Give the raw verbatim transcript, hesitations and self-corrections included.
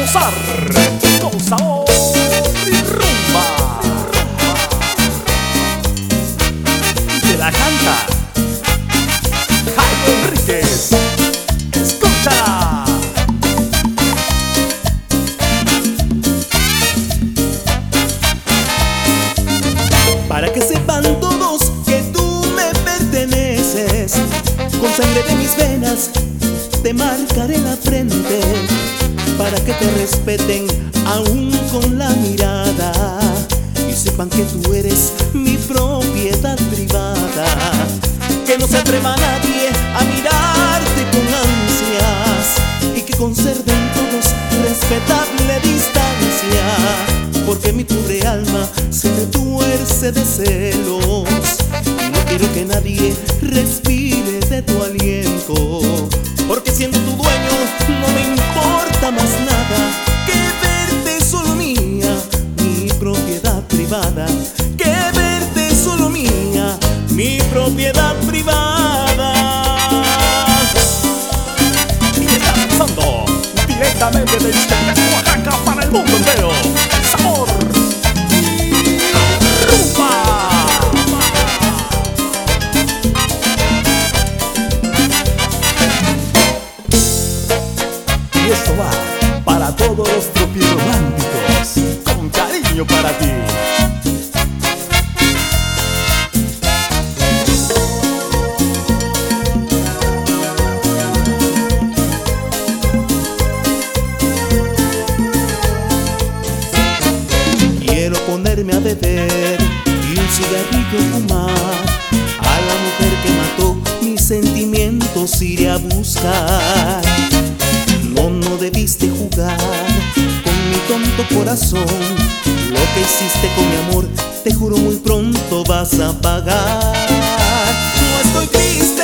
gozar con sabor y rumba. Te la canta Jaime Enríquez. Escúchala. Para que sepan todos que tú me perteneces, con sangre de mis venas te marcaré la frente, para que te respeten aún con la mirada y sepan que tú eres mi propiedad privada. Que no se atreva nadie a mirarte con ansias y que conserven todos respetable distancia, porque mi pobre alma se retuerce de celos y no quiero que nadie respire de tu aliento, porque siendo tu dueño no me importa más nada que verte solo mía, mi propiedad privada, que verte solo mía, mi propiedad privada. Y está lanzando directamente desde Oaxaca para el mundo entero. Sabor y rumba. Y esto va para todos los tropirrománticos, con cariño para ti. Quiero ponerme a beber y un cigarrillo fumar, a la mujer que mató mis sentimientos iré a buscar. No, no debiste jugar con mi tonto corazón, lo que hiciste con mi amor te juro muy pronto vas a pagar. No estoy triste